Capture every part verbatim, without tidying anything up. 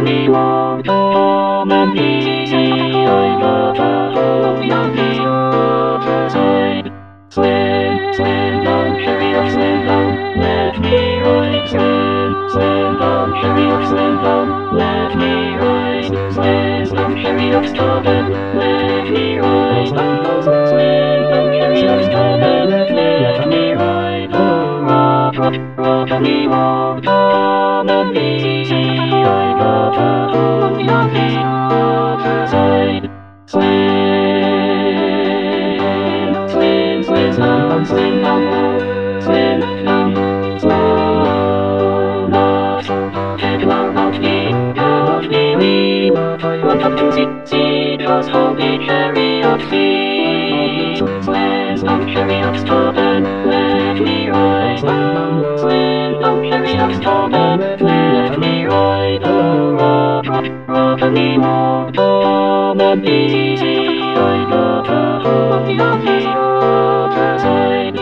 me more calm and easy. I got a hold on the other side. Slim, slim down, chariot, slim down, let me ride. Slim, slim down, chariot, slim down, let me ride. Slim, slim chariot, stubborn, let me ride. Slim down, chariot, stubborn, let me ride. Oh, rock, rock, rock me more calm and easy. I got a hold on the other side. Slim, slim, slim down, slim down, slim down, slow down. Head low, out me, out me, we want up to see, see, just hold the chariot feet. Slim down, chariot, stubborn, let me ride. Slim down, chariot, stubborn, let me ride. Oh, rock, rock, rock me more calm and easy. I got a hold on the other side.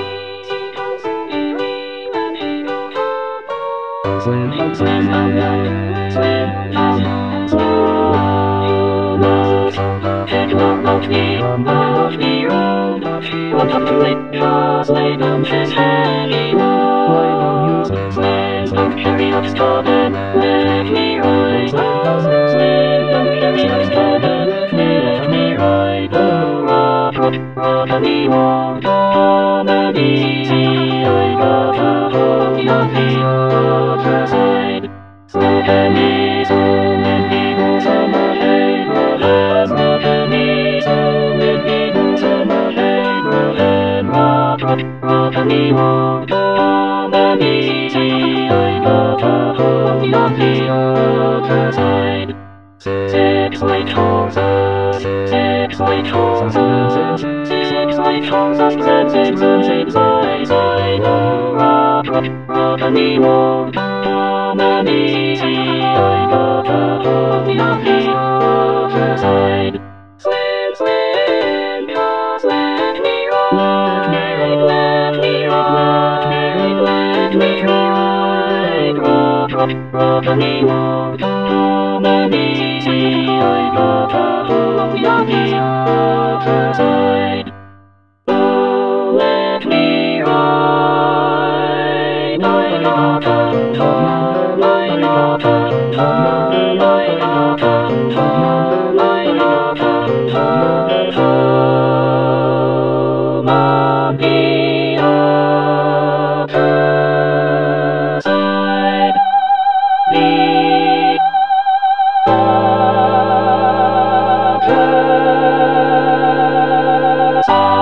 Slim down, slim down, slim down, slow down. Head low, out me, out me, roll. Want up to it, just lay down his heavy load. Slim down, chariot, stubborn, let me ride. Slim down, chariot, stubborn, let me ride. Oh, rock, rock, rock me more calm and easy. I got a hold on the other side. Slow and easy, and eagles on the hay, roll and rock and easy, and eagles on the hay, roll and rock, rock, rock me more calm and easy. I got a hold on the other side. Six white horses, six white horses, six white horses, and six and six eyes. I know, rock, rock, rock me more calm and easy. I got a hold on the other side. Slim, slim, just let me ride. Let me ride, let me ride. Rock, rock, rock me more calm and easy. I got a hold on the other side. Oh, let me ride. I got a hold, I got a hold, I got a hold, I got a hold on the other side. The other side.